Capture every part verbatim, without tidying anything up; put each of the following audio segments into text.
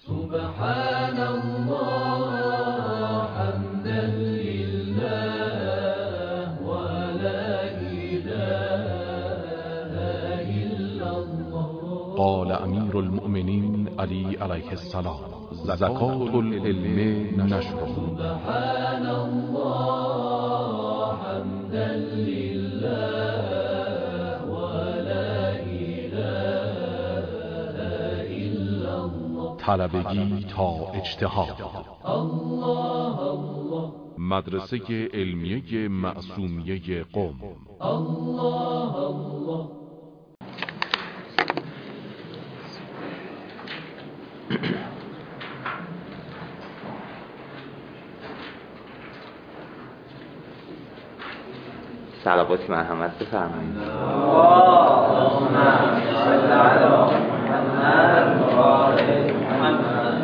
سبحان الله حمدا لله ولا إله إلا الله. قال امیر المؤمنین علی علیه السلام: زکات العلم نشره. سبحان الله حمدا لله ولا إله إلا الله. طلبگی تا اجتهاد. الله الله. مدرسه علمیه معصومیه قم. الله الله. صلوات مرحمت بفرمایید. اللهم صل علی محمد و آل محمد.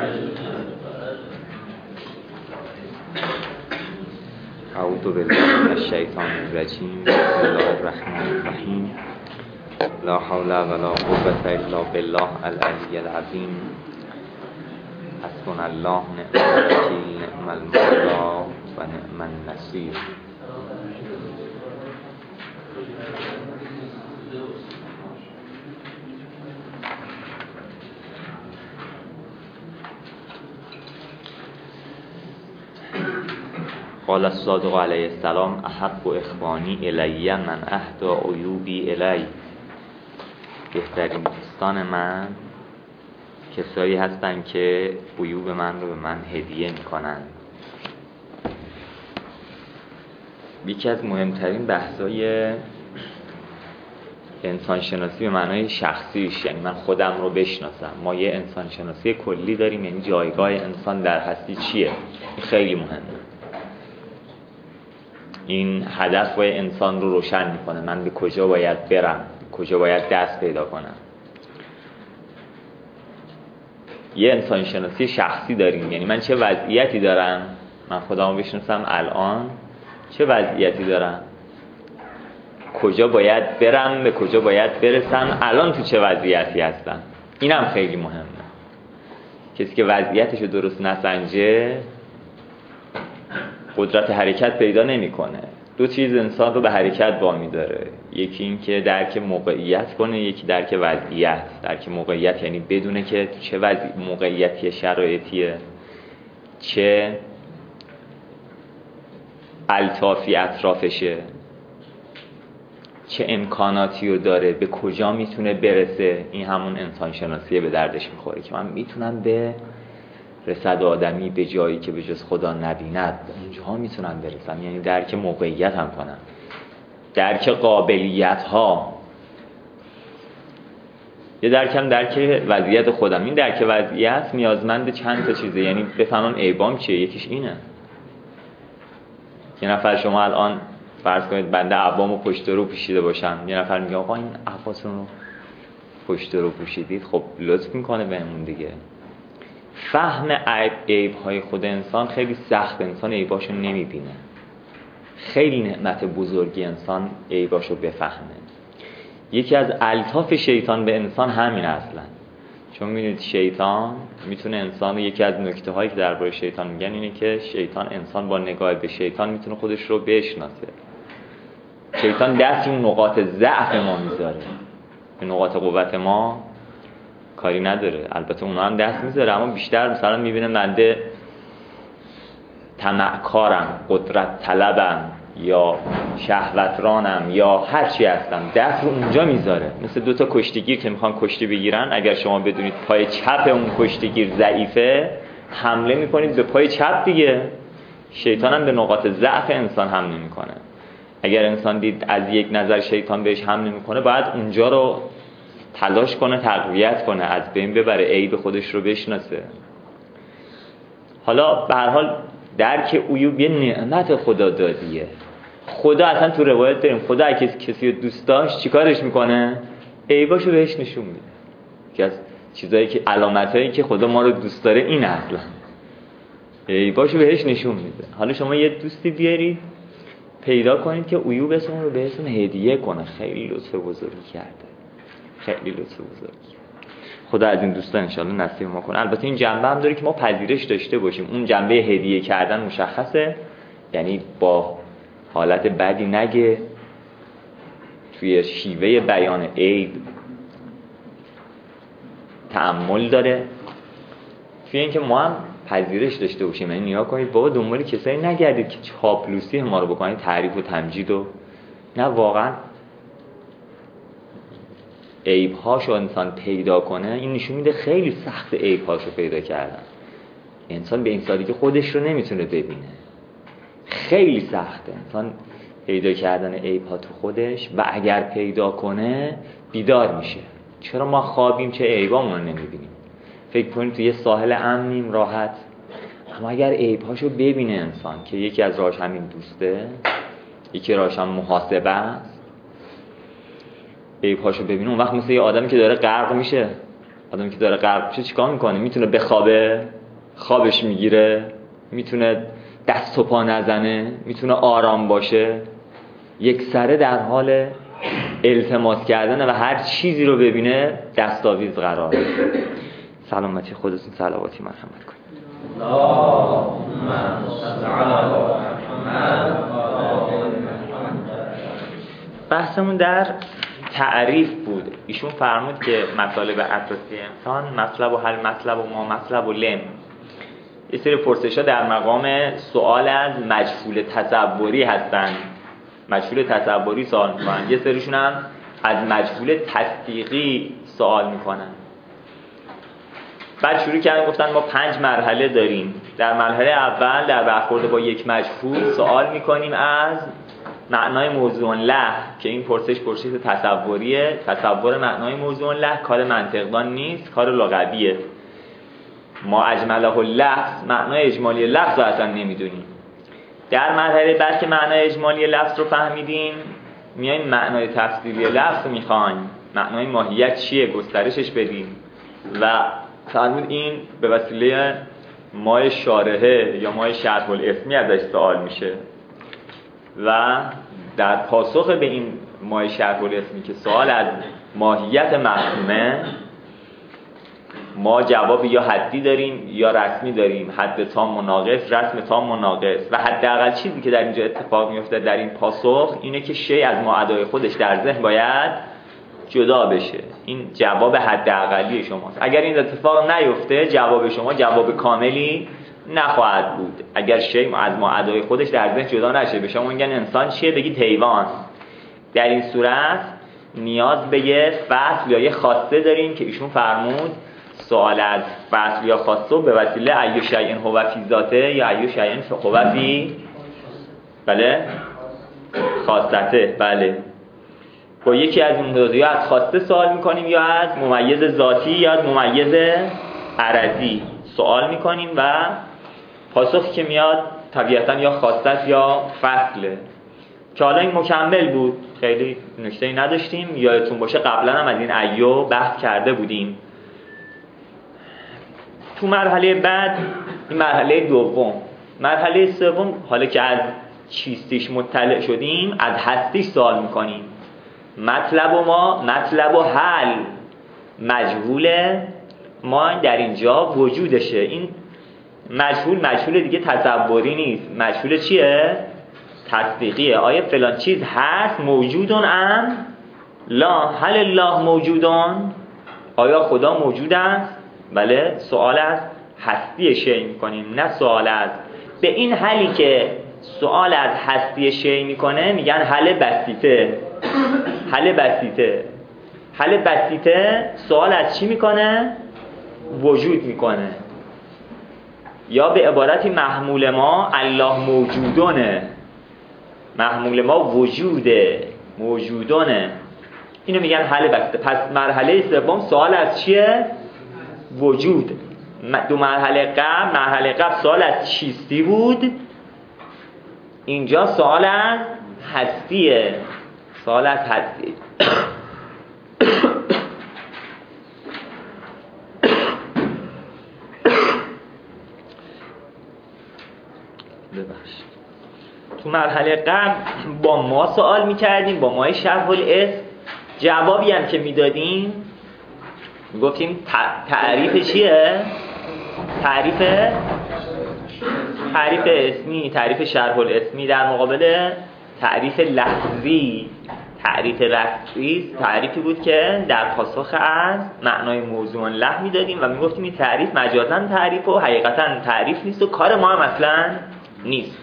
اعوذ بالله من الشیطان الرجیم. بسم الله الرحمن الرحیم. لا حول ولا قوة الا بالله العلی العظیم. حسبنا الله نعم الوکیل نعم المولا و نعم النصیر. قال الصادق علیه السلام: احب اخوانی الی من اهدی عیوبی الی. بهترین دوستان من کسایی هستن که عیوب من رو به من هدیه میکنن. یکی از مهمترین بحثای انسان شناسی به معنای شخصیش، یعنی من خودم رو بشناسم. ما یه انسان شناسی کلی داریم، یعنی جایگاه انسان در هستی چیه. این خیلی مهمه. این هدف باید انسان رو روشن میکنه. من به کجا باید برم، کجا باید دست پیدا کنم. یه انسان شناسی شخصی داریم، یعنی من چه وضعیتی دارم، من خودم رو بشناسم الان چه وضعیتی دارم، کجا باید برم، به کجا باید برسم، الان تو چه وضعیتی هستم. اینم خیلی مهمه. کسی که وضعیتش رو درست نسنجه قدرت حرکت پیدا نمیکنه. دو چیز انسان رو به حرکت وامی داره. یکی این که درک موقعیت کنه، یکی درک وضعیت. درک موقعیت یعنی بدونه که چه وضع موقعیتی شرایطیه، چه الطافی اطرافشه، چه امکاناتی رو داره، به کجا میتونه برسه. این همون انسان شناسیه به دردش میخوره که من میتونم به رسد آدمی به جایی که به جز خدا نبیند، اونجاها میتونم برسم. یعنی درک موقعیت هم کنم، درک قابلیت ها. یه درکم درک وضعیت خودم. این درک وضعیت نیازمند چند تا چیزه، یعنی بفهمم عیبام چیه. یکیش اینه. یه نفر شما الان فرض کنید بنده عبامو پشت رو پوشیده باشم، یه نفر میگه آقا این عباتون رو پشت رو پوشیدید، خب لطف میکنه بهمون دیگه. فهم عیب عیب های خود انسان خیلی سخت. انسان عیباشو نمیبینه. خیلی نعمت بزرگی انسان عیباشو بفهمه. یکی از الطاف شیطان به انسان همین اصلا. چون میدونید شیطان میتونه انسان، یکی از نکته هایی که درباره شیطان میگن اینه که شیطان، انسان با نگاه به شیطان میتونه خودش رو بشناسه. شیطان دست اون نقاط ضعف ما میذاره، به نقاط قوت ما کاری نداره. البته اونا هم دست میذاره، اما بیشتر مثلا میبینه منده طمعکارم، قدرت طلبم، یا شهوترانم، یا هر چی هستم، دست رو اونجا میذاره. مثل دو تا کشتیگیر که میخوان کشتی بگیرن، اگر شما بدونید پای چپ اون کشتیگیر ضعیفه، حمله میکنید به پای چپ دیگه. شیطان هم به نقاط ضعف انسان حمله میکنه. اگر انسان دید از یک نظر شیطان بهش حمله میکنه، باید اونجا رو تلاش کنه تقویت کنه، از بین ببره، عیب خودش رو بشناسه. حالا به هر حال درک عیوب یه نعمت خدا دادیه. خدا اصلا تو روایت داریم خدا اگه کسی رو دوست داشت چیکارش میکنه؟ عیباشو بهش نشون میده. یکی از چیزایی که علامتایی که خدا ما رو دوست داره این اصلا عیباشو بهش نشون میده. حالا شما یه دوستی بیارید پیدا کنید که عیوبتون رو بهتون هدیه کنه، خیلی لطف بزرگی کرده، خیلی لطف بزرگی. خدا از این دوستان انشالله نصیب ما کنه. البته این جنبه هم داره که ما پذیرش داشته باشیم. اون جنبه هدیه کردن مشخصه، یعنی با حالت بدی نگه، توی شیوه بیان عیب تأمل داره، توی اینکه ما هم پذیرش داشته باشیم. یعنی نگاه کنید بابا دنبال کسایی نگردید که چاپلوسی ما رو بکنید، تعریف و تمجید و نه، واقعا عیب‌هاشو انسان پیدا کنه. این نشون میده خیلی سخت عیب‌هاشو پیدا کردن. انسان به این سادگی خودش رو نمیتونه ببینه، خیلی سخته انسان پیدا کردن عیب‌ها تو خودش، و اگر پیدا کنه بیدار میشه. چرا ما خوابیم چه عیبامون رو نمیبینیم؟ فکر کنید تو یه ساحل امنیم راحت، اما اگر عیب‌هاشو ببینه انسان که یکی از راهش همین دوسته، یکی راهش هم محاسبه است، عیب‌هاشو ببینه، اون وقت مثل یه آدمی که داره غرق میشه. آدمی که داره غرق میشه چیکار میکنه؟ میتونه بخوابه، خوابش میگیره، میتونه دست و پا نزنه، میتونه آرام باشه، یک سره در حال التماس کردن و هر چیزی رو ببینه دستاویز قرار بده. سلامتی خودتون صلواتی مرحمت کنید. اللهم صل علی محمد. بحثمون در تعریف بود. ایشون فرمود که مطالب اساسی انسان مطلب و حل مطلب و ما مطلب و لم. یه سری پرسش‌ها در مقام سوال از مجهول تصوری هستن. مجهول تصوری سوال میکنن، یه سریشون هم از مجهول تصدیقی سوال میکنن. بعد شروع کردن گفتن ما پنج مرحله داریم. در مرحله اول در برخورد با یک مجهول سوال میکنیم از معنای موضوع له، که این پرسش پرسش تصوریه. تصور معنای موضوع له کار منطقدان نیست، کار لغویه. ما اجمله اللفظ، معنای اجمالی لفظ رو اصلا نمیدونیم. در مرحله بعد که معنای اجمالی لفظ رو فهمیدیم، میایم معنای تفصیلی لفظ رو میخوایم. معنای ماهیت چیه؟ گسترشش بدیم. و فرمود این به وسیله مای شارحه یا مای شرح الاسمی ازش سوال میشه، و در پاسخ به این مای شرح الاسمی که سوال از ماهیت مفهومه، ما جواب یا حدی داریم یا رسمی داریم. حد تام و ناقص، رسم تام و ناقص. و حداقل چیزی که در اینجا اتفاق میفته در این پاسخ اینه که شی از معادای خودش در ذهن باید جدا بشه. این جواب حداقلی شماست. اگر این اتفاق نیفته جواب شما جواب کاملی نخواهد بود. اگر شی از معادای خودش در ذهن جدا نشه، به شما میگن انسان چیه؟ بگید حیوان. در این صورت نیاز به یه فصل یا یه خواسته داریم که ایشون فرمود سوال از فصل یا خواسته به وسیله ایو شیء هو فی ذاته یا ایو شیء هو فی بله خاصته. بله، با یکی از این دو یا از خواسته سوال میکنیم یا از ممیز ذاتی یا از ممیز عرضی سوال میکنیم، و پاسخی که میاد طبیعتا یا خواسته یا فصله. که حالا این مکمل بود، خیلی نکته‌ای نداشتیم. یادتون باشه قبلا هم از این ایو بحث کرده بودیم. تو مرحله بعد این مرحله دوم، مرحله سوم، حالا که از چیستیش مطلع شدیم از هستیش سوال میکنیم. مطلب و ما مطلب و حل، مجهول ما در اینجا وجودشه. این مجهول مجهول دیگه تصوری نیست. مجهول چیه؟ تصدیقیه. آیا فلان چیز هست موجودون ام لا؟ هل الله موجودون؟ آیا خدا موجود است؟ بله، سوال از هستی شی میکنیم، نه سوال از. به این حلی که سوال از هستی شی میکنه میگن حل بسیطه. حل بسیطه حل بسیطه سوال از چی میکنه؟ وجود میکنه. یا به عبارتی محمول ما الله موجودونه، محمول ما وجوده، موجودونه. اینو میگن حل بسیطه. پس مرحله سوم سوال از چیه؟ وجود. دو مرحله قبل، مرحله قبل سوال از چیستی بود، اینجا سوال از هستیه. سوال از هستی. ببخشید. تو مرحله قبل با ما سوال میکردیم، با مای شرح الاسم. جوابی هم که میدادیم میگفتیم تعریف چیه؟ تعریف تعریف اسمی، تعریف شرح الاسمی در مقابل تعریف لفظی. تعریف لفظی تعریفی بود که در پاسخ از معنای موضوع له میدادیم و میگفتیم این تعریف مجازاً تعریف و حقیقتاً تعریف نیست و کار ما هم اصلاً نیست.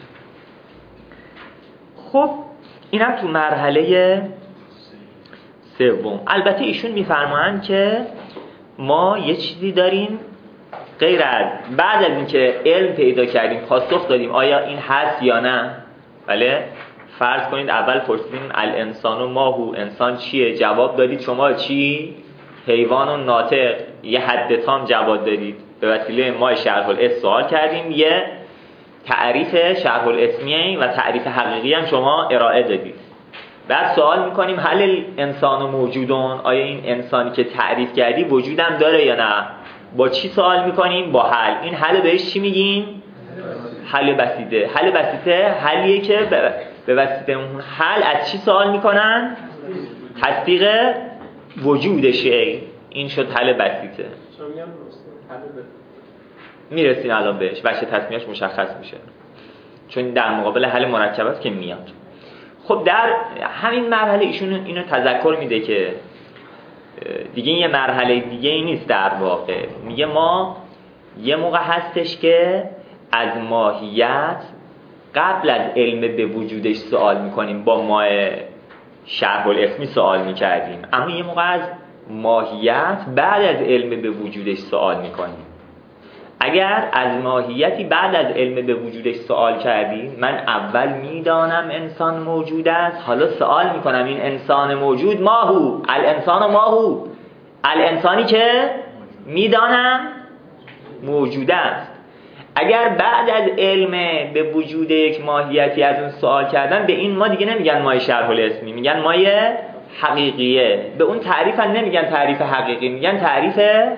خب اینم تو مرحله سوم. البته ایشون میفرمایند که ما یه چیزی داریم غیر از بعد از اینکه علم پیدا کردیم پاسخ دادیم آیا این هست یا نه. بله فرض کنید اول پرسیدیم الانسان و ماهو، انسان چیه؟ جواب دادید شما چی؟ حیوان و ناطق. یه حد تام جواب دادید. به وسیله ما شرح الاسم سوال کردیم، یه تعریف شرح الاسمی و تعریف حقیقی هم شما ارائه دادید. بعد سوال میکنیم هل الانسان موجودون، آیا این انسانی که تعریف کردی وجودم داره یا نه؟ با چی سوال میکنیم؟ با حل. این حل بهش چی میگیم؟ حل بسیطه. حل بسیطه حلیه که به واسطه اون حل از چی سوال میکنن؟ تصدیق وجود شیء. این شد حل بسیطه. میرسیم الان بهش، بچه تصمیمش مشخص میشه چون در مقابل حل مرکب است که میاد. خب در همین مرحله ایشون اینو تذکر میده که دیگه یه مرحله دیگه ای نیست. در واقع میگه ما یه موقع هستش که از ماهیت قبل از علم به وجودش سوال میکنیم، با ما شرح الاسمی سوال میکردیم، اما یه موقع از ماهیت بعد از علم به وجودش سوال میکنیم. اگر از ماهیتی بعد از علم به وجودش سوال کردیم، من اول میدانم انسان موجود است، حالا سوال میکنم این انسان موجود ماهو، الانسان ماهو، الانسانی که میدانم موجود است. اگر بعد از علم به وجود یک ماهیتی از اون سوال کردن، به این ما دیگه نمیگن مای شرح الاسمی، میگن مای حقیقیه. به اون تعریف هم نمیگن تعریف حقیقی، میگن تعریف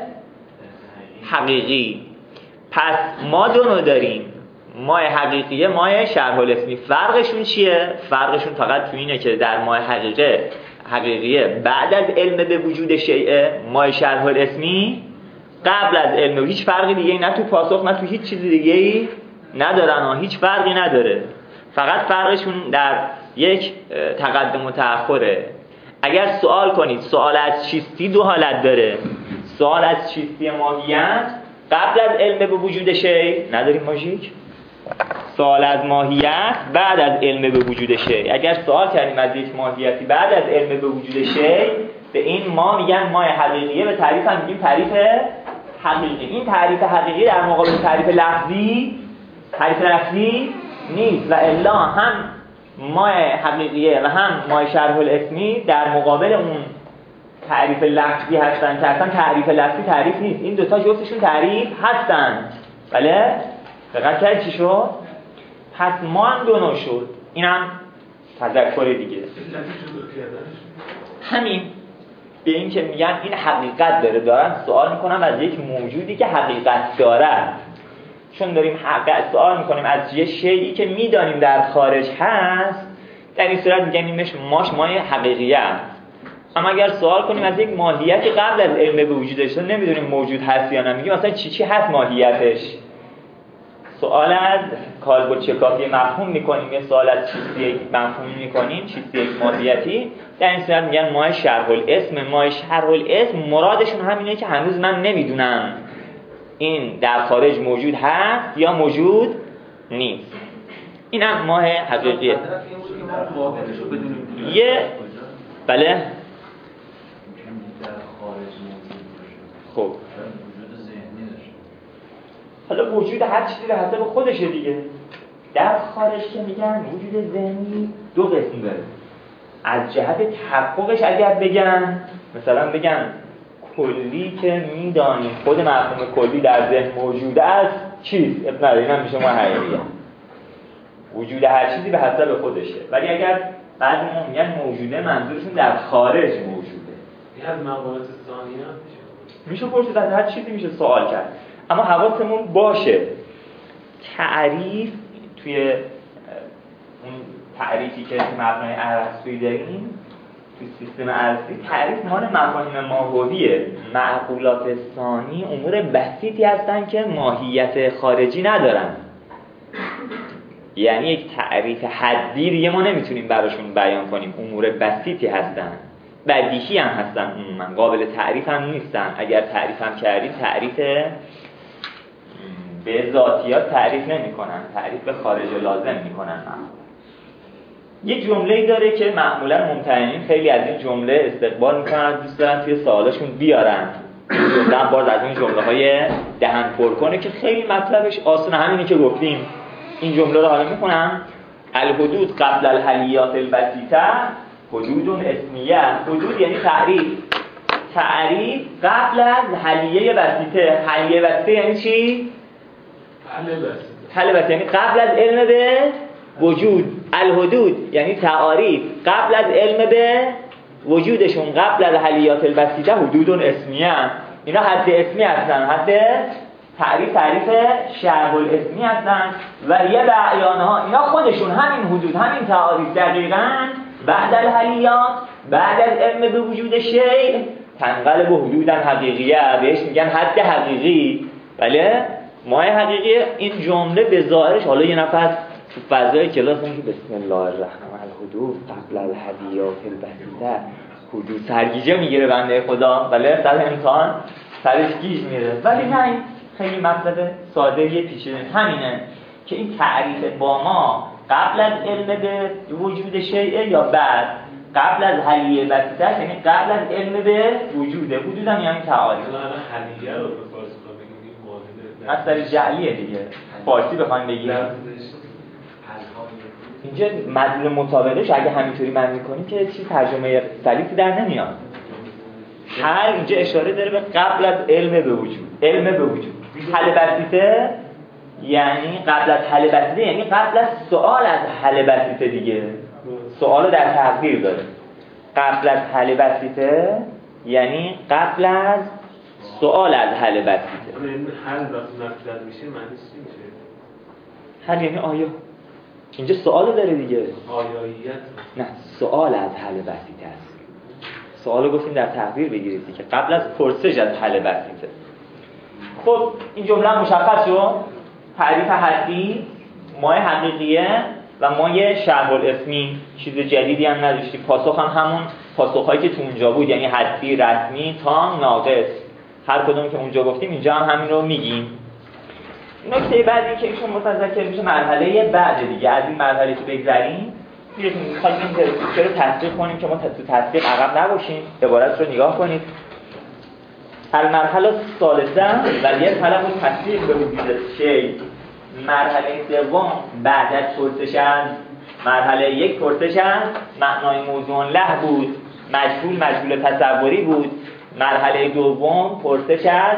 حقیقی. پس ما دو نوع داریم، مای حقیقیه، مای شرح الاسمی. فرقشون چیه؟ فرقشون فقط تو اینه که در مای حقیقه حقیقیه بعد از علم به وجود شیء، مای شرح الاسمی قبل از علم. هیچ فرقی دیگه نه تو پاسخ نه تو هیچ چیز دیگه ای ندارن ها. هیچ فرقی نداره، فقط فرقشون در یک تقدم و تأخره. اگر سوال کنید سوال از چیستی دو حالت داره. سوال از چیستی ماهیت قبل از علم به وجود شیء، نداریم ماژیک. سوال از ماهیت بعد از علم به وجود شیء. اگر سوال کردیم از یک ماهیتی بعد از علم به وجود شیء، به این ما میگن مای حقیقیه. به تعریف هم میگیم تعریف حقیقی. این تعریف حقیقی در مقابل تعریف لفظی تعریف لفظی نیست و الا هم مای حقیقیه و هم مای شرح الاسمی در مقابل اون تعریف لفظی هستن که اصلا تعریف لفظی تعریف نیست. این دوتا جفتشون تعریف هستن. بله؟ دقت کردید چی شد؟ پس ما هم دو نوع شد. اینم تذکر دیگه. همین به این که میگن این حقیقت داره، دارن سوال میکنن از یک موجودی که حقیقت داره. چون داریم حقیقت سوال میکنیم از یه شیئی که میدانیم در خارج هست، در این صورت میگن اینش ماش مای حقیقیه است. اما اگر سوال کنیم از یک ماهیتی قبل از علم به وجودش، نمیدونیم موجود هست یا نه، میگیم اصلا چی چی هست ماهیتش. سوال از کالبد شکافی مفهوم میکنیم، یه سوال از چیزی مفهومی میکنیم، چیزی یک ماهیتی. در این صورت میگن مای شرح الاسم. مای شرح الاسم مرادشون همینه که هنوز من نمیدونم این در خارج موجود هست یا موجود نیست. اینم ماه حقیقیه. یه بله خب حالا وجود هر چیزی به حسب خودشه دیگه. در خارج که میگن وجود ذهنی دو قسم داره. از جهت تحققش اگر بگن، مثلا بگن کلی که میدانیم خود مفهوم کلی در ذهن موجود است چیز، اب نداره، اینم میشه ما حقیقیه. وجود هر چیزی به حسب خودشه. ولی اگر بعضی ما میگن موجوده، منظورشون در خارج موجوده. این از موارد ثانیه میشه پرسید از هر چیزی میشه سوال کرد. اما حواسمون باشه تعریف توی اون تعریفی که مبنای ارسطویی داریم، تو سیستم ارسطو تعریف مال مفاهیم ماهویه. معقولات ثانی امور بسیطی هستن که ماهیت خارجی ندارن، یعنی یک تعریف حدی دیگه ما نمیتونیم براشون بیان کنیم. امور بسیطی هستن، بدیهی هم هستن، عموما قابل تعریف هم نیستن. اگر تعریف هم کردیم تعریف به ذاتیات تعریف نمی کنن، تعریف به خارج لازم می کنن. یه جمله‌ای داره که معمولا ممتحنین خیلی از این جمله استقبال میکنن، دوست دارن توی سوالاشون بیارن. این جمله هم باز از این جمله‌های دهن پرکنه که خیلی مطلبش آسونه، همینی که گفتیم. این جمله رو حالا میخونم: الحدود قبل الحلیات البسیطه حدود اسمیه. حدود یعنی تعریف، تعریف قبل از حلیه بسیطه. حلیه بسیطه یعنی چی؟ حل بسیطه. حل بسیطه یعنی قبل از علم به وجود. الحدود یعنی تعاریف قبل از علم به وجودشون. قبل از حلیات البسیطه حدود اسمیه. اینا حد اسمی هستن، حد تعریف تعریف شرح الاسمی هستن. و یه بعیانها اینا خودشون همین حدود، همین تعاریف دقیقاً بعد الحلیات، بعد از علم به وجود شیء تنقلب به حدود حقیقیه، بهش میگن حد حقیقی. بله ماه حقیقی. این جمله به ظاهرش حالا یه نفر تو فضای کلاس میگه بسم الله الرحمن الحدود قبل الحلیات البسیطه، حدود سرگیجه میگیره بنده خدا. بله سر امتحان سرش گیج میره. ولی نه، خیلی مطلب ساده یه پیچیده همینه که این تعریف با ما قبل از علم به وجود شیء یا بعد، قبل از حلیه بسیطه یعنی قبل از علم به وجوده. وجود هم یعنی تعاریف. حلیه رو به فارسی بگیم واحد اصلا جعلیه دیگه. فارسی بخوایم بگیم اینجا مدلول مطابقش اگه همینطوری معنی کنیم که چیز ترجمه سلیسی در نمیاد. هر اینجا اشاره داره به قبل از علم به وجود. علم به وجود. حل بسیطه یعنی قبل از حل بسیطه یعنی قبل از سوال از حل بسیطه دیگه. سوالو در تقدیر داره. قبل از حل بسیطه یعنی قبل از سوال از حل بسیطه. این حل وقتی مطلب میشه معنیش چی میشه؟ حل یعنی آیا. اینجا سوالو داره دیگه. آیاییت. نه، سوال از حل بسیطه است. سوالو گفتیم در تقدیر بگیرید دیگه، قبل از پرسش از حل بسیطه. خب این جمله مشخص شد. تعریف حدی، ماه حقیقیه و ماه شرح الاسمی. چیز جدیدی هم نداشتی. پاسخ هم همون پاسخهایی که تو اونجا بود، یعنی حدی، رسمی، تام، ناقص. هر کدوم که اونجا گفتیم اینجا هم همین رو میگیم. نکته بعدی که ایشون متذکر میشه مرحله بعد دیگه. از این مرحله که بگذریم میخوایم این ترکیب رو تصدیق کنیم که ما تو تصدیق عقب نباشیم. عبارت رو نگاه کنید. المرحله الثالثه ولی طلب تصدیق به وجود شیء. مرحله سوم بعد از پرسش از مرحله یک پرسش از معنای موضوع له بود، مجهول مجهول تصوری بود. مرحله دوم پرسش از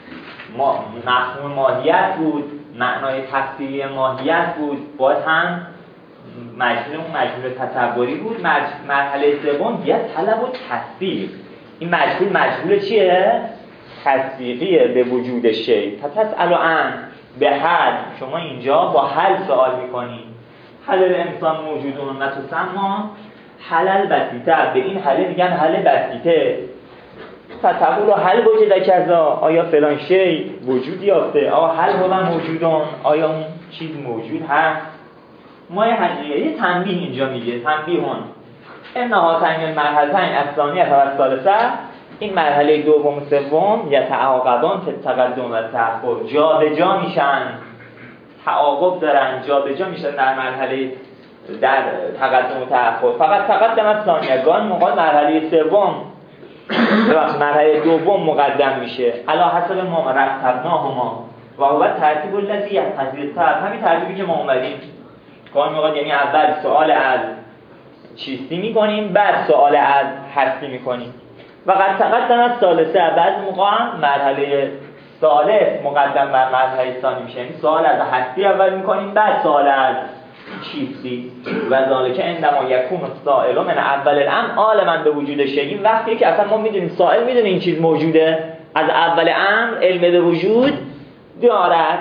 مفهوم ماهیت بود، معنای تفصیلی ماهیت بود، باز هم مجهول مجهول تصوری بود. مرحله سوم دیگه طلب و تصدیق. این مجهول مجهول چیه؟ تصدیقیه به وجود شیء. تسأل عن به حل. شما اینجا با حل سوال میکنی. حل الانسان موجودون و تسمى حل بسیطه. به این حل میگن حل بسیطه. فتقول حل وجود کذا، آیا فلان شیء وجود یافته؟ آیا حل هو موجودون، آیا اون چیز موجود هست؟ ما یه حقیقه یه تنبیه اینجا میگه. تنبیهون انها تنین مرحلتین الثانیه و الثالثه. این مرحله دوم و سوم یتعاقبان تقدم و تأخر، جا به جا میشن، تعاقب دارن، جا به جا میشن در مرحله در تقدم و تأخر. فقط تقدم الثانیه، گان موقع مرحله سوم ببخشید مرحله دوم مقدم میشه. علی حسب ما رتبناهما و هو ترتیب الذی یقتضی. همین ترتیبی که ما اومدیم گان موقع، یعنی اول سوال از چیستی میکنیم، بعد سوال از هستی میکنیم. و قد تقدم از ثالثه، بعد موقع مرحله ثالث مقدم بر مرحله ثانی میشه. یعنی سوال از هستی اول میکنیم، بعد سوال از چیستی. و ذالک عندما یکون السائل من اول الامر عالما به وجود شیء. وقتی که اصلا ما میدونیم سائل میدونه این چیز موجوده، از اول امر علم به وجود دارد.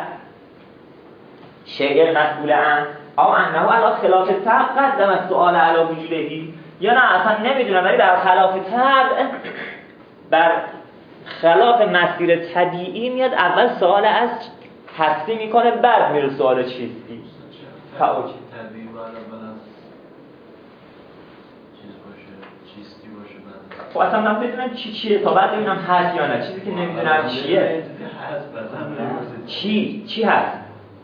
شیء مسئول عن او انه علی خلاف تقدم السؤال علی وجودهی. یا نه اصلا نمیدونم، ولی بر خلاف طبع، بر خلاف مسیر طبیعی میاد اول سوال از هستی میکنه، بعد میره سوال چیستی. طبیعی باید اول از چیز باشه، چیستی باشه بعد. خب اصلا من بدونم چی چیه تا بعد ببینم هست یا نه. چیزی که نمیدونم چیه چی چی هست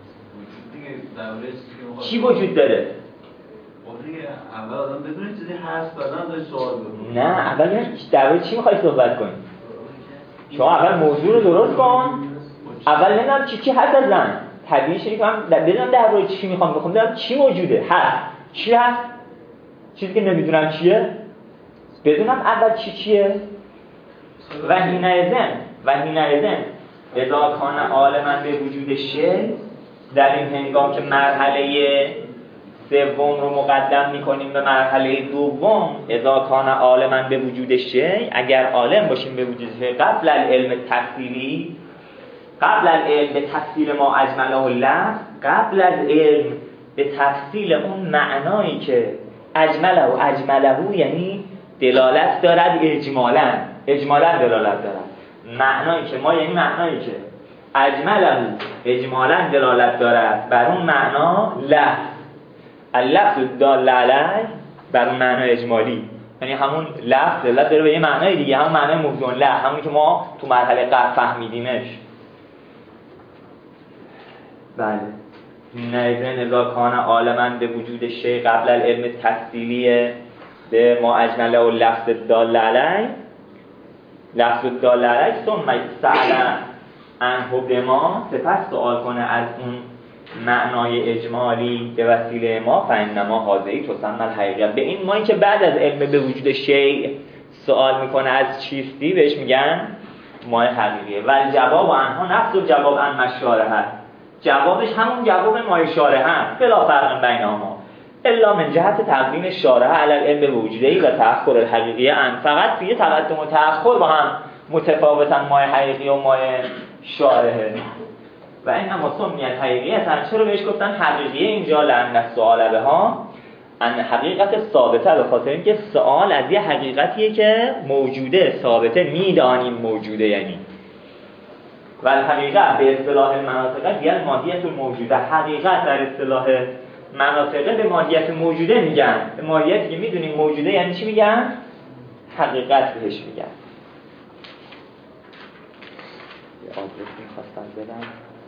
چی وجود داره. اول آدم بدونه چیزی هست بعدم داری سوال بکنی. نه اول درباره چی میخوای صحبت کنی؟ شما اول موضوع رو درست کن. اول نمیدونم چی چی هست ازن طبیعی شدی که من بدونم درباره چی میخوام بخونم، بدونم چی موجوده هست. چی هست؟ چیزی که نمیدونم چیه بدونم اول چی چیه. و حینئذ و حینئذ اذا کان عالما به وجود شی، در این هنگام که مرحله سوم رو مقدم میکنیم به مرحله دوم، اذا کان عالما به وجود شی، اگر عالم باشیم به وجود شی قبل العلم تفصیلی، قبل العلم به تفصیل ما اجمله لفظ، قبل از علم به تفصیل اون معنایی که اجمله و اجمله یعنی دلالت دارد اجمالا، اجمالا دلالت دارد، معنایی که ما یعنی معنایی که اجمله اجمالا دلالت دارد بر اون معنا، لفظ اللفظ دال علی بر اون معنای اجمالی، یعنی همون لفظ دلالت داره به یه معنای دیگه، همون معنای موضوع له، همونی که ما تو مرحله قبل فهمیدیمش. بله نایزن اذا کان عالما به وجود شی قبل العلم تفصیلی به ما اجمله و لفظ دال علی، لفظ دال علی ثم سأل عنه بما، سپس سوال کنه از اون معنای اجمالی به وسیله ما، فانما هذه تسمى الحقیقه. به این مایی که بعد از علم به وجود شیء سوال میکنه از چیستی بهش میگن مای حقیقیه. و جواب آنها نفس و جواب عن مشارحه، جوابش همون جواب مای شارحه هم، بلا فرق بینهما الا من جهت تقدیم شارحه علی العلم به وجودی و تأخر الحقیقیه ان، فقط توی تقدم و تأخر با هم متفاوتن مای حقیقی و مای شارحه. و این هم سمیت حقیقیه. چرا بهش گفتن حقیقیه اینجا؟ لأن السؤال بها ان حقیقت ثابته، به خاطر اینکه سوال از یه حقیقتیه که موجوده، ثابته، میدانیم موجوده. یعنی و الحقیقت به اصطلاح مناطقه دیگر ماهیت الموجوده، حقیقت در اصطلاح مناطقه به ماهیت موجوده میگن، به ماهیتی که میدونیم موجوده یعنی چی میگن؟ حقیقت بهش میگن. یه آدرس میخواستم بدم.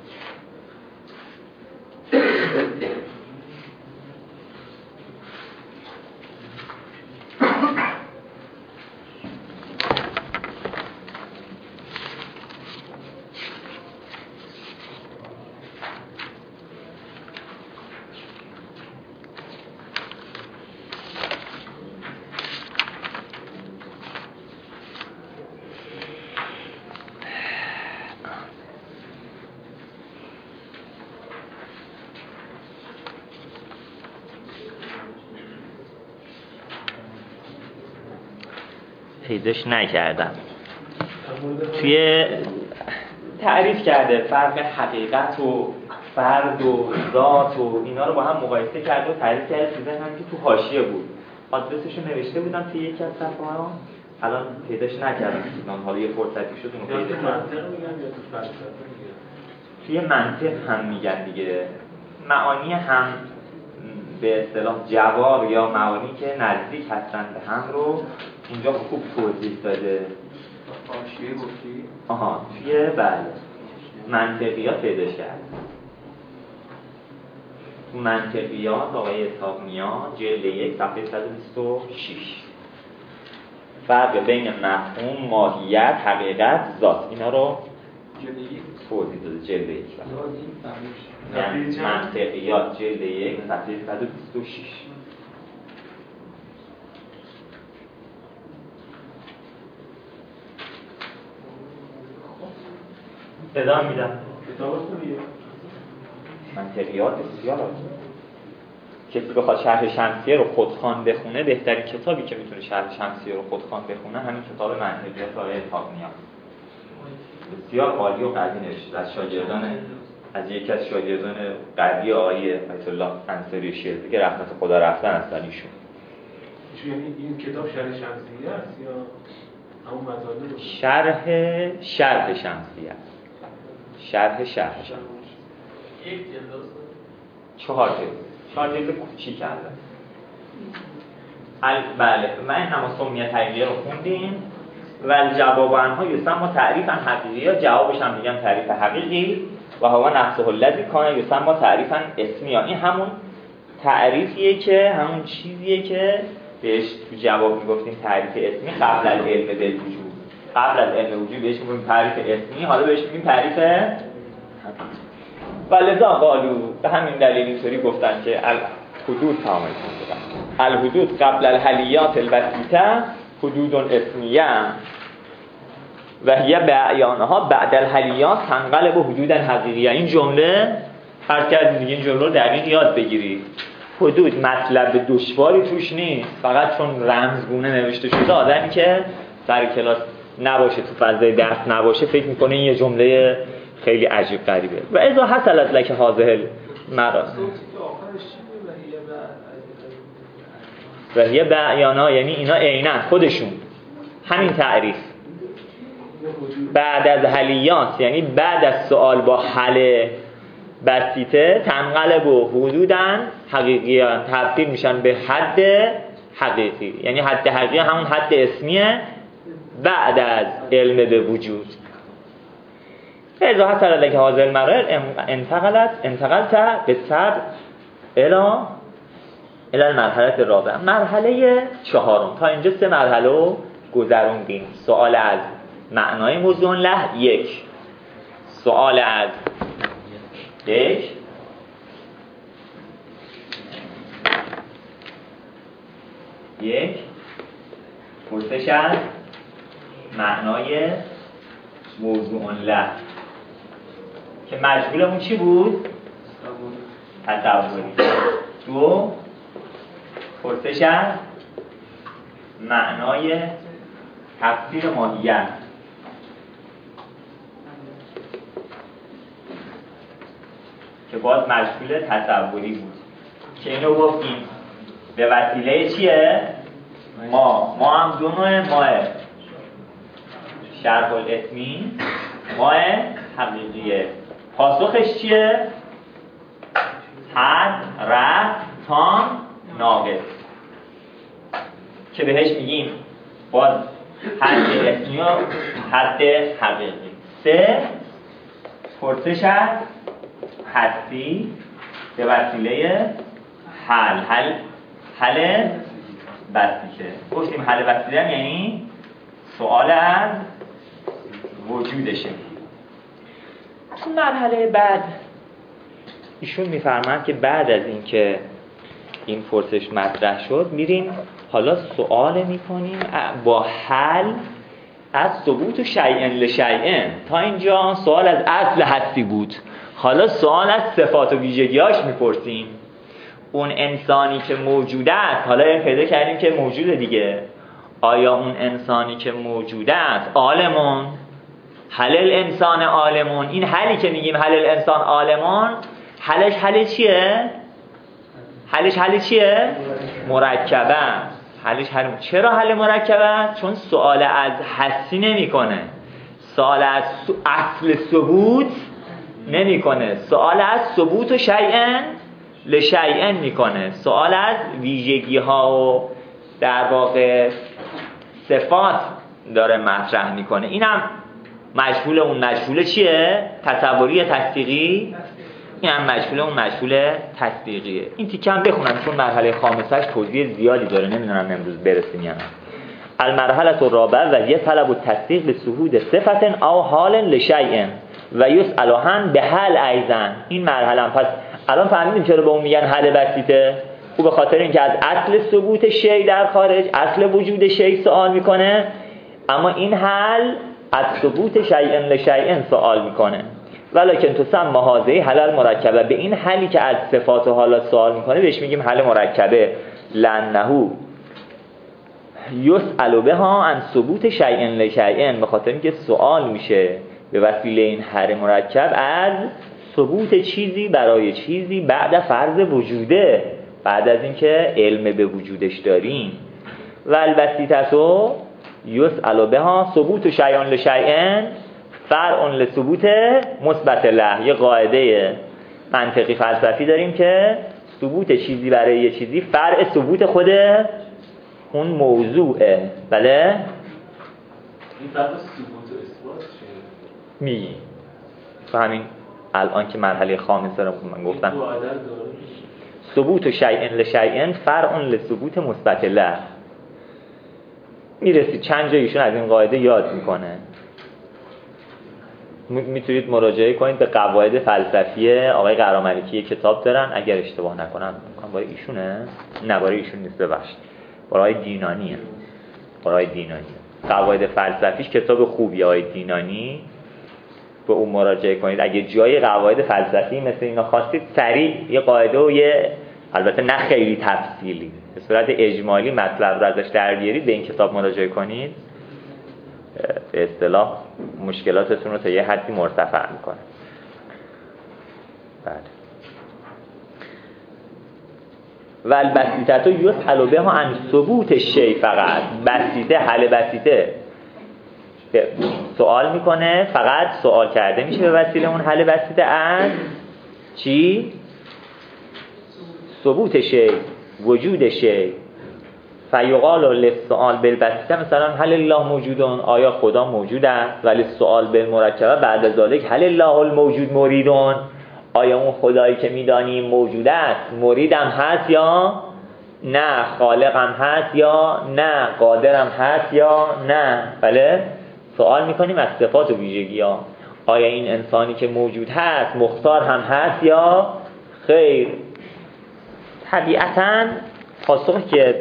پیداش نکردم. توی تعریف کرده فرق حقیقت و فرد و ذات و اینا رو با هم مقایسه کرده و تعریف کرده. چیزایی هم که تو حاشیه بود، آدرسش رو نوشته بودم توی یکی از صفحه‌ها، الان پیداش نکردم. حالا یه فرصتی شد اون رو پیدا کردم. توی منطق هم میگن دیگه، معانی هم به اصطلاح جواب یا معانی که نزدیک هستن به هم رو اینجا خوب توضیح داده. حاشیه گفتی؟ آها توی بله منطقیات پیداش کرد. تو منطقیات آقای اسحاق‌نیا جلد یک صفحه صد و بیست و شش، فرق بین مفهوم، ماهیت، حقیقت، ذات، اینا رو توضیح داده. جلد یک یعنی منطقیات جلد یک صفحه صد و بیست و شش. ادامه میدم. منطقیات بسیار عالی. کسی بخواد شرح شمسیه رو خودخوان بخونه، بهترین کتابی که میتونه شرح شمسیه رو خودخوان بخونه همین کتاب منطقیات آقای اسحاق‌نیا، بسیار عالی و قوی نوشته. از شاگردان از یکی از شاگردان قوی آقای آیت الله انصاری شیرازی که رحمت خدا رفتن هستن ایشون. یعنی این کتاب شرح شمسیه است یا همون مطالب؟ شرح شرح شمسیه است. شرح شرح شمسیه. یک جلد است؟ چهار جلد. چهار جلد کوچیک کرده. ال بله من هم سمیه تحقیقی رو خوندیم و الجواب عنها یسمى تعریفا حقیقی، جوابش هم میگم تعریف حقیقی و هو نفسه الذی کان یسمى تعریفا اسمی. این همون تعریفیه که همون چیزیه که بهش تو جواب میگفتیم تعریف اسمی قبل از علم بالوجود. قبل از علم وجود بهش میگیم تعریف اسمی، حالا بهش میگیم تعریف حقیقی. ولذا قالوا، به همین دلیل اینطوری گفتن که الحدود کامل شدن. الحدود قبل الحلیات البسیطه حدود اسمیه و هی بیانها بعد الحلیات تنقلب حدود حقیقیه. این جمله فرض کردید دیگه این جمله رو دقیق یاد بگیرید. حدود مطلب دشواری توش نیست، فقط چون رمزگونه نوشته شده آدمی که سر کلاس نباشه، تو فضای درس نباشه، فکر میکنه این یه جمله خیلی عجیب غریبه. و اذا حصلت لك هذه المرا و هی بیانا، یعنی اینا عیناً خودشون همین تعریف بعد از حلیات، یعنی بعد از سوال با حل بسیطه، تنقلب و حدوداً حقیقیان، تبدیل میشن به حد حقیقی. یعنی حد حقیقی همون حد اسمیه بعد از علم به وجود. اذا حصل لك هذه المراحل انتقلت انتقلت بالتبع الى الى المرحله الرابعه، مرحله چهارم. تا اینجا سه مرحله رو گذروندیم. سوال از معنای موضوع له یک، سوال از یک یک پرسش از معنای موضوع له که مجهولمون چی بود؟ تصوری. دو پرسش از معنای تفسیر ماهیت که باز مجهول تصوری بود که اینو گفتیم به وسیله چیه؟ ما ما هم دو نوع ماه شرح الاسمی، ماه حقیقیه. پاسخش چیه؟ حد، رد، تام، ناقص که بهش میگیم باز حد اسمی و حد حقیقی. سه پرسش از هستی به وسیله حل حل حل بسیطه. گفتیم حل بسیطه یعنی سوال از وجودشه. تو مرحله بعد ایشون میفرماند که بعد از اینکه این پرسش مطرح شد میریم حالا سوال میکنیم با حل از ثبوت و شیئن لشیئن. تا اینجا سوال از اصل هستی بود، حالا سوال از صفات و ویژگیاش میپرسیم. اون انسانی که موجوده است، حالا پیدا کردیم که موجوده دیگه، آیا اون انسانی که موجوده است عالمون؟ حل الانسان عالمون. این حلی که میگیم حل الانسان عالمون، حلش حل چیه؟ حلش حل چیه؟ مرکبه. حلش حل. چرا حل مرکبه؟ چون سوال از هستی نمیکنه، سوال از اصل ثبوت نمیکنه، سوال از ثبوت و شیئن لشیئن میکنه، سوال از ویژگی ها و در واقع صفات داره مطرح میکنه. اینم مجهول اون مجهول چیه؟ تصوری تصدیقی. این هم مجهول اون مجهول تصدیقیه. این تیکه هم بخونم چون مرحله خامسش توضیح زیادی داره، نمیدونم امروز برسیم یا نه. المرحله الرابعه و هي طلب التصدیق بشهود صفت او حال لشیء و یسأل عن بحال ایضا. این مرحله هم پس الان فهمیدیم چرا به اون میگن حل بسیطه. او به خاطر اینکه از اصل ثبوت شیء در خارج، اصل وجود شیء سوال میکنه، اما این حل از ثبوت شیء لشیء سوال میکنه. ولکن تسمى هذه حل مرکبه. به این حلی که از صفات و حالات سوال میکنه بهش میگیم حل مرکبه. لانه یسأل بها عن ثبوت شیء لشیء، به خاطر اینکه سوال میشه به وسیله این حل مرکب از ثبوت چیزی برای چیزی بعد فرض وجوده، بعد از اینکه علم به وجودش داریم. و البسیطتو یسأل بها ثبوت شیء لشیء فرع لثبوت مثبت له. یه قاعده منطقی فلسفی داریم که ثبوت چیزی برای یه چیزی فرع ثبوت خود اون موضوعه. بله این فرق ثبوت و اثبات چیه؟ میگی تو همین الان که مرحله خامسه رو من گفتم ثبوت شیء لشیء فرع لثبوت مثبت له. میرسید چند جا ایشون از این قاعده یاد میکنه. میتونید مراجعه کنید به قواعد فلسفی آقای قراملکی، کتاب دارن اگر اشتباه نکنم برای ایشونه، نه برای ایشون نیست ببخشید، برای دینانیه، برای دینانی قواعد فلسفیش کتاب خوبیه آقای دینانی، به اون مراجعه کنید. اگه جای قواعد فلسفی مثل اینا خواستید سریع یه قاعده و یه البته نه خیلی تفصیلی به صورت اجمالی مطلب رو ازش در بیارید به این کتاب مراجعه کنید، به اصطلاح مشکلاتتون رو تا یه حدی مرتفع میکنه. بله. و البسیطه یسأل بها عن ثبوت شیء فقط. بسیطه حل بسیطه سوال میکنه، فقط سوال کرده میشه به وسیله اون حل بسیطه از چی؟ ثبوت شیء، وجود شیء. فیقال للسؤال بالبسیطه مثلا هل الله موجودون، آیا خدا موجود است؟ ولی سؤال بالمرکبه بعد از ذلک هل الله الموجود مریدون، آیا اون خدایی که میدانیم موجود است مریدم هست یا نه، خالقم هست یا نه، قادرم هست یا نه. بله سوال میکنیم از صفات و ویژگی ها. آیا این انسانی که موجود هست مختار هم هست یا خیر. طبیعتاً پاسخی که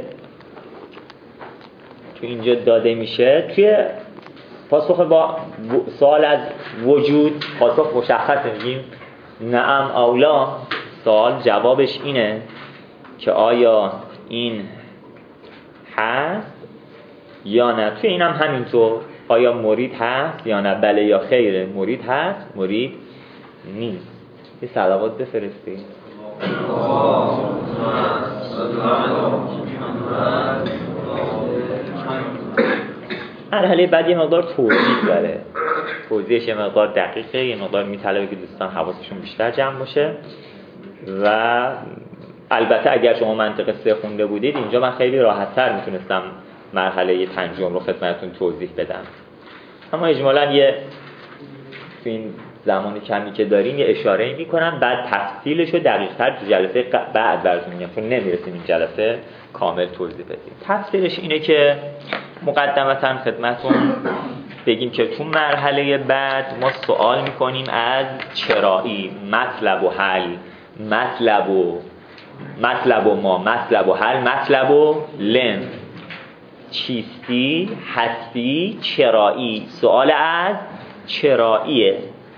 تو اینجا داده میشه توی پاسخ با سوال از وجود پاسخ مشخصه، میگیم نعم اولا. سوال جوابش اینه که آیا این هست یا نه. توی اینم هم همینطور، آیا مرید هست یا نه، بله یا خیره. مرید هست، مرید نیست. یه صلوات بفرستید. مرحله بعد یه مقدار توضیح داره، توضیحش یه مقدار دقیقه، یه مقدار میطلبه که دوستان حواسشون بیشتر جمع باشه. و البته اگر شما منطق سه خونده بودید اینجا من خیلی راحت‌تر میتونستم مرحله پنجم رو خدمتتون توضیح بدم، اما اجمالاً یه تو این زمان کمی که داریم یه اشاره‌ای میکنم، بعد تفصیلش رو دقیق‌تر تو جلسه بعد براتون میگم، چون نمیرسیم این جلسه کامل توضیح بدیم. تفصیلش اینه که مقدمتاً خدمتتون بگیم که تو مرحله بعد ما سوال میکنیم از چرایی، مطلب و حل، مطلب و مطلب و ما، مطلب و حل، مطلب و لنز، چیستی، هستی، چرایی. سوال از چراییه.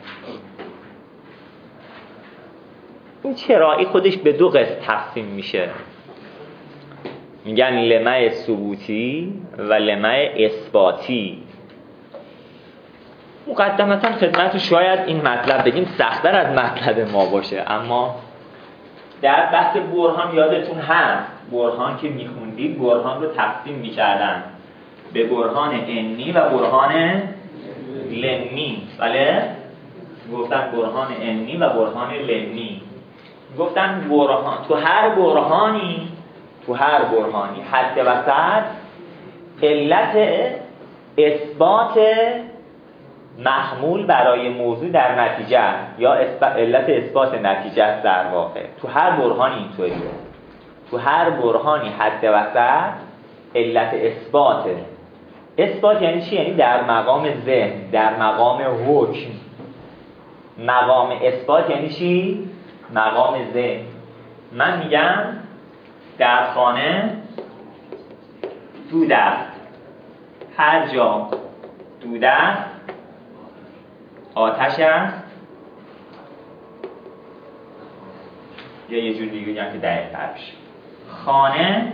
این چرایی خودش به دو قسم تقسیم میشه، میگن لمع ثبوتی و لمع اثباتی. مقدمتا خدمتتون شاید این مطلب بگیم سخت‌تر از مطلب ما باشه، اما در بحث برهان یادتون هست برهان که میخوندید برهان رو تقسیم میکردن به برهان انی و برهان لنی. بله گفتن برهان انی و برهان لنی. گفتن برهان تو هر برهانی تو هر برهانی حد وسط علت اثبات محمول برای موضوع در نتیجه یا علت اثبات نتیجه است. در واقع تو هر برهانی اینطوریه، تو هر برهانی حد وسط علت اثباته. اثبات یعنی چی؟ یعنی در مقام ذهن، در مقام حکم. مقام اثبات یعنی چی؟ مقام ذهن. من میگم در خانه دود است، هر جا دود است آتش است، یا یه جور دیگه بگم که دقیق تر بشه، خانه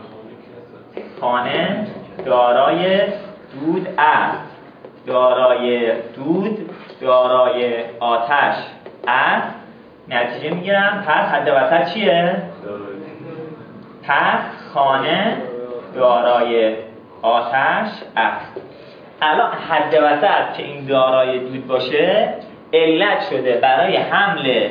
خانه دارای دود است، دارای دود دارای آتش است. نتیجه میگیرم پس حد وسط چیه؟ پس خانه دارای آتش است. الان حد وسط که این دارای دود باشه علت شده برای حمل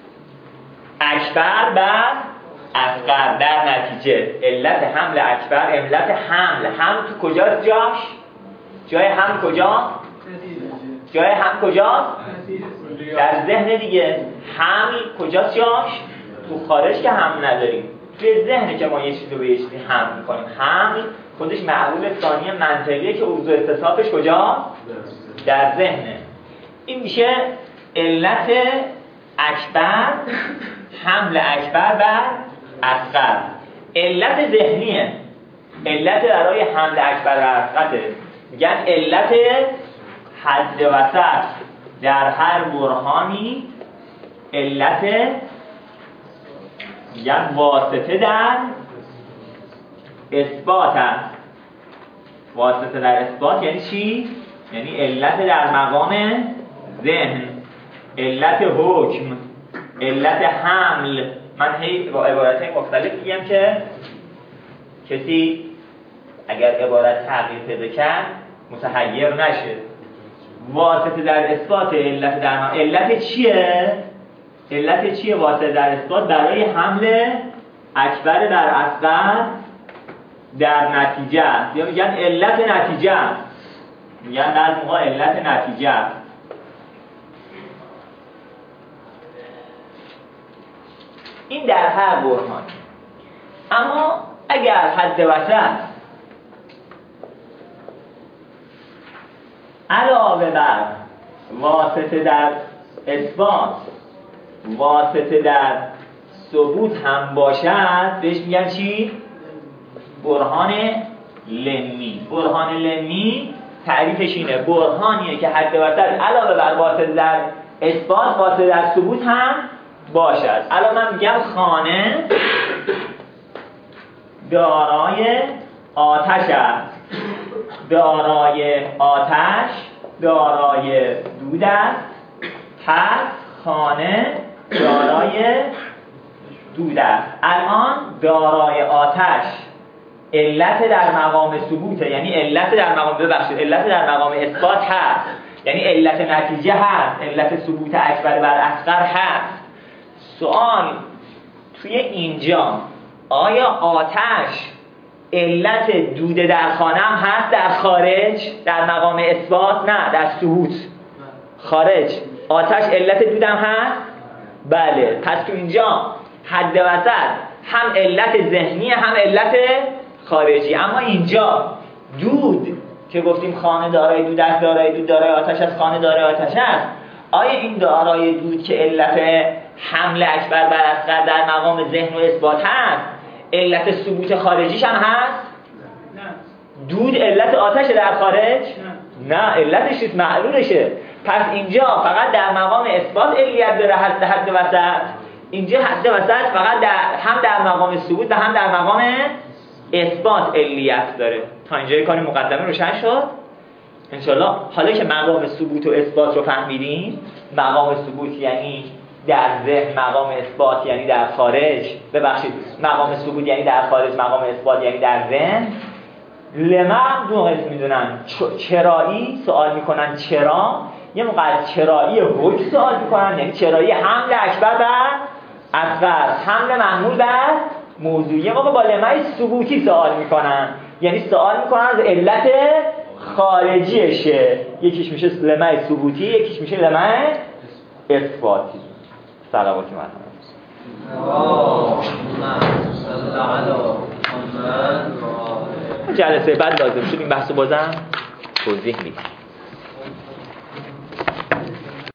اکبر بر اصغر. در نتیجه علت حمل اکبر، علت حمل حمل تو کجاست جاش؟ جای حمل کجا؟ جای حمل کجاست؟ در ذهن دیگه. حمل کجاست جاش؟ تو خارج که حمل نداریم، توی ذهن که ما یه چیزی رو به یه چیزی حمل می‌کنیم. حمل خودش معلول ثانی منطقیه که اوضاع اتصافش کجا؟ در ذهنه. این میشه علت اکبر، حمل اکبر بر اصغر. علت ذهنیه، علت برای حمل اکبر بر اصغره. میگن علت حد وسط در هر برهانی علت میگن واسطه در اثبات است. واسطه در اثبات یعنی چی؟ یعنی علت در مقام ذهن، علت حکم، علت حمل. من هی با عبارت‌های مختلف میگم که کسی اگر عبارت تغییر پیدا کرد متحیر نشه. واسطه در اثبات علت در مقام. علت چیه؟ علت چیه واسطه در اثبات؟ برای حمل اکبر بر اصغر در نتیجه است، یا میگن علت نتیجه است. میگن در موقع علت نتیجه است. این در هر برهان. اما اگر حد وسط علاوه بر واسطه در اثبات واسطه در ثبوت هم باشد بهش میگن چی؟ برهان لمی. برهان لمی تعریفش اینه، برهانیه که حد وسط علاوه بر واسطه در اثبات واسطه در ثبوت هم باشد. الان من میگم خانه دارای آتش است، دارای آتش دارای دود است، پس خانه دارای دود است. الان دارای آتش علت در مقام ثبوته، یعنی علت در مقام ببخشید علت در مقام اثبات هست، یعنی علت نتیجه هست، علت ثبوت اکبر بر اصغر هست. سوال توی اینجا آیا آتش علت دود در خانه هم هست در خارج در مقام اثبات؟ نه، در ثبوت خارج آتش علت دودم هست؟ بله. پس تو اینجا حد وسط هم علت ذهنی هم علت خارجی. اما اینجا دود که گفتیم خانه دارای دود است، دارای دود دارای آتش است، خانه دارای آتش است، آیا این دارای دود که علت حمل اکبر بر اصغر در مقام ذهن و اثبات هست علت ثبوت خارجیش هم هست؟ نه. دود علت آتش در خارج؟ نه. نه، علتش نیست، معلولشه. پس اینجا فقط در مقام اثبات علیت داره حد حد وسط. اینجا حد وسط فقط در هم در مقام ثبوت و هم در مقام اثبات علیت داره. تا اینجای کار مقدمه روشن شد؟ انشالله حالا که مقام ثبوت و اثبات رو فهمیدین، مقام ثبوت یعنی در ذهن، مقام اثبات یعنی در خارج، ببخشید مقام ثبوت یعنی در خارج، مقام اثبات یعنی در ذهن. لما دو قسم میدونن، چرایی سوال میکنن چرا، یه موقع چرایی حکم سوال میکنن، یعنی چرایی حمل اکبر بر اصغر، حمل محمول بر موضوع. یه موقع با لمای ثبوتی سوال میکنن، یعنی سوال میکنن از علت خارجیشه. یکیش میشه لمای ثبوتی، یکیش میشه لمای اثباتی. صلواتی مرحمت. جلسه بعد لازم شد این بحثو بازم توضیح میدیم.